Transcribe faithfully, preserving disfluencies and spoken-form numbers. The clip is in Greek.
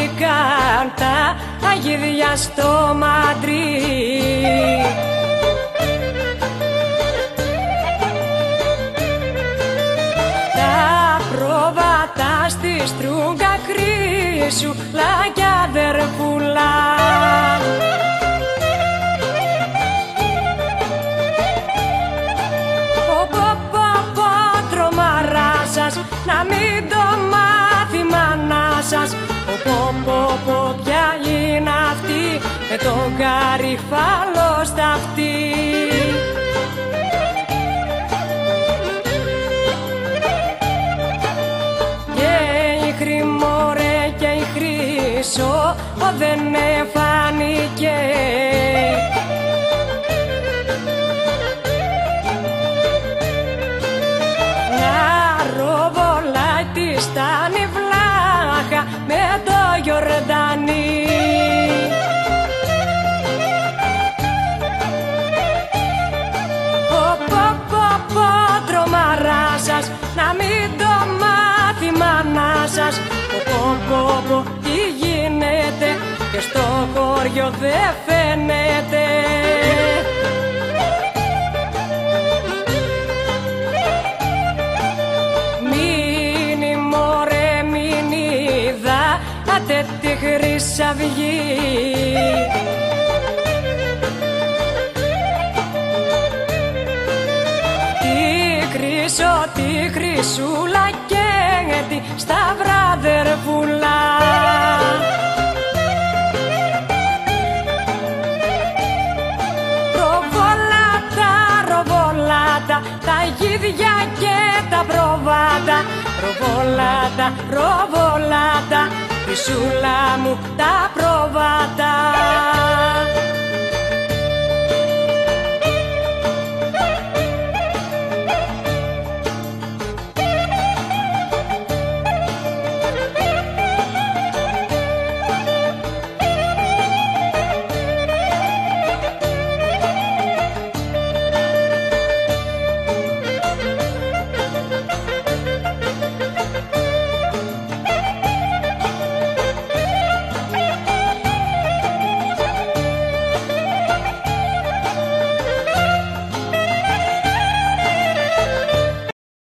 βρήκαν τα αγίδια στο Μαντρί. Τα πρόβατα στη στρούγκα χρήσου λάκια δερβούλα. Να μην το μάθει μάνα σας. Πω πω πω ποια είναι αυτή με τον καρυφάλο σταυτί. Και η χρημόρε και η χρυσό δεν εφάνηκε. Στάνει βλάχα με το Γιορδάνι. Πω πω πω πω τρομαρά σας, να μην το μάθει μάνα σας. Πω πω πω τι γίνεται και στο χωριό δεν φαίνεται. Άτε τη Χρυσαυγή. Τη χρυσό, τη χρυσούλα και τη σταυρά δερβούλα. Ροβολάτα, ροβολάτα, τα γίδια και τα προβάτα. Ροβολάτα, ροβολάτα, χρυσούλα μου τα προβάτα.